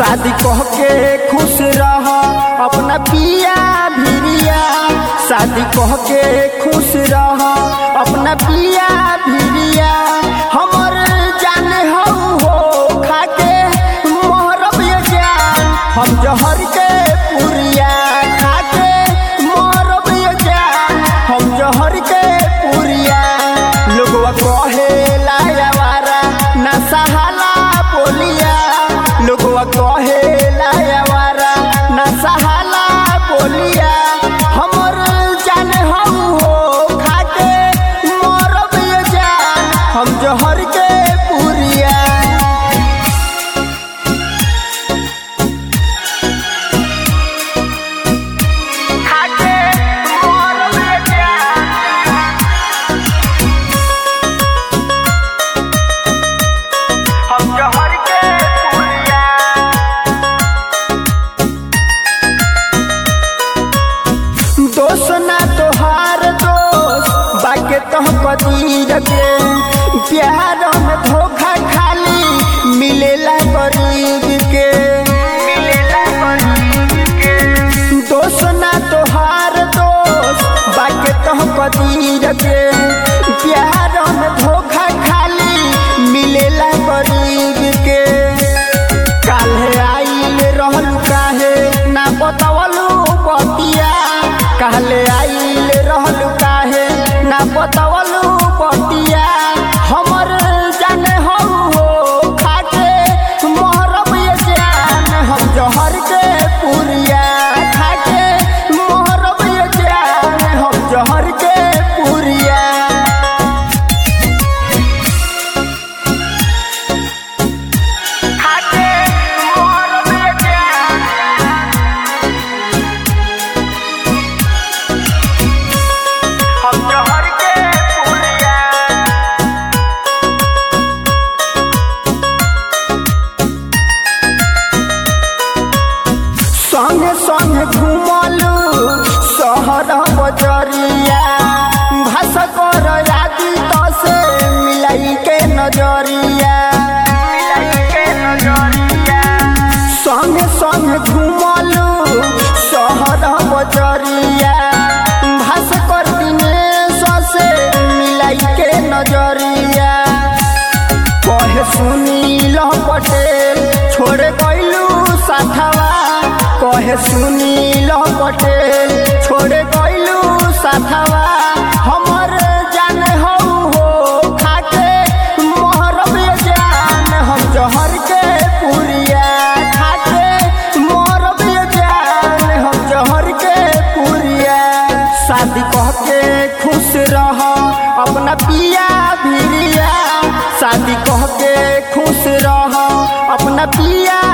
शादी कह के खुश रह अपना पिया भिरिया, शादी कह के खुश रह अपना पिया भिरिया। हमर जाने हो खाके मोहरब ये जान, हम जहर के पुरिया खाके मोहरब ये जान, हम जहर के पुरिया। लोगवा कहे लायावारा ना सहाला बोलिया, लोगवा कहे लायावारा ना सहाला बोलिया। हमर जाने हो खाके मोहरब ये जान, हम जहर के पुरिया। दोस्त ना तोहार दोस्त बाके तह कदीर के, प्यार में धोखा खाली मिलेला गरीब के। दोस्त ना तोहार दोस्त बाके तह कदीर के, प्यार में धोखा खाली मिलेला गरीब के। काल्हे आइल रहलू काहे ना बतावलू बतिया, काल्हे आइल रहलू काहे ना बतावलू बतिया। हमर जाने हो खाके मोहरब ये जान, हम जहर के पुरिया खाके मोहरब ये जान, हम जहर के पुरिया। संगे संगे घूमलू शहर बजरिया, भाषा कर यादी तो से मिलाई के नजरिया। संगे संगे घूमलू शहर बजरिया, भाषा कर दिनेश से मिलाई के नजरिया। कहे सुनील पटेल छोड़ गइलू साथवा, कहे सुनील पटेल छोड़ गइलू साथवा। हमर जाने हो खाके मोहरब ये जान, हम जहर के पुरिया खाके मोहरब ये जान, हम जहर के पुरिया। शादी कह के खुश रह अपना पिया भिरिया, शादी कह के खुश रह अपना पिया